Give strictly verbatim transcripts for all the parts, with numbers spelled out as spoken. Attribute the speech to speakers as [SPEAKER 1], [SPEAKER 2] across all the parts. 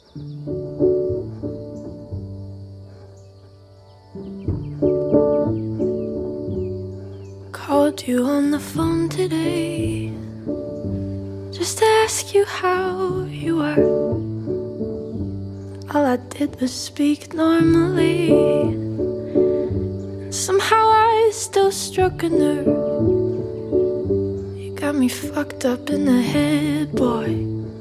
[SPEAKER 1] Called you on the phone today just to ask you how you were. All I did was speak normally. Somehow I still struck a nerve. You got me fucked up in the head, boy.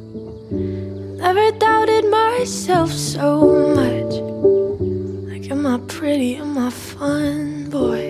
[SPEAKER 1] Never doubted myself so much. Like, am I pretty, am I fun, boy?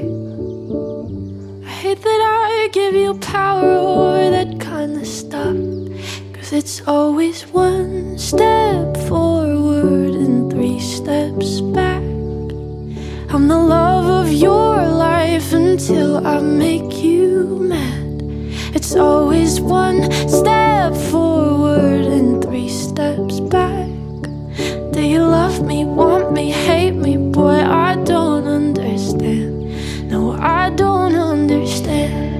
[SPEAKER 1] I hate that I give you power or that kind of stuff, 'cause it's always one step forward and three steps back. I'm the love of your life until I make you mad. It's always one step forward and three steps back. Do you love me, want me, hate me? Boy, I don't understand. No, I don't understand.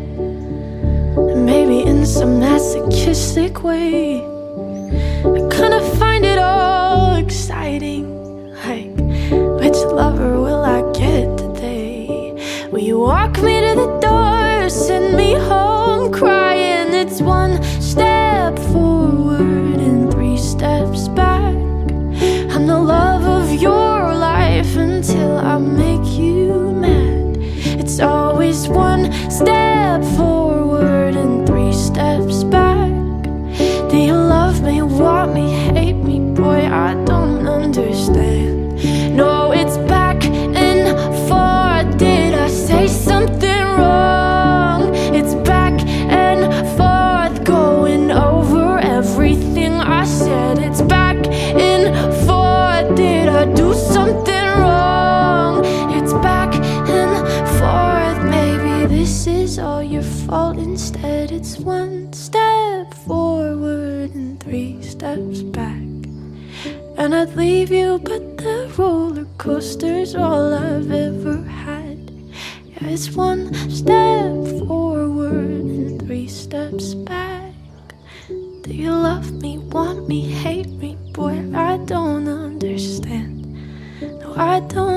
[SPEAKER 1] And maybe in some masochistic way, I kinda find it all exciting. Like, which lover will I get today? Will you walk me to the door, send me home crying? It's one step forward and three steps back. I'm the love of your life until I make you mad. It's always one step forward and three steps back. Do you love me, want me, hate me? Boy, I don't understand. No, it's back and forth. Did I say something wrong? It's back and forth, going over everything I said. It's back and forth. Did I do something wrong? It's back and forth. Maybe this is all your fault. Instead, it's one step forward and three steps back. And I'd leave you, but the roller coaster's all I've ever had. Yeah, it's one step forward and three steps back. Do you love me, want me, hate me? Boy, I don't understand. No, I don't